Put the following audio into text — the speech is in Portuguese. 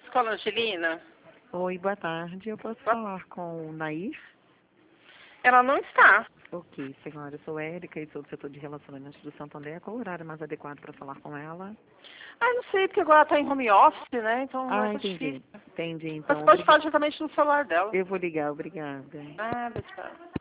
Escola Angelina? Oi, boa tarde. Eu posso falar com o Nair? Ela não está. Ok, senhora. Eu sou Érica e sou do setor de relacionamentos do Santo André. Qual o horário mais adequado para falar com ela? Ah, não sei, porque agora ela está em home office, né? Então vai estar Entendi. difícil. Entendi, Mas então. pode falar diretamente no celular dela. Eu vou ligar, obrigada. Nada, tchau.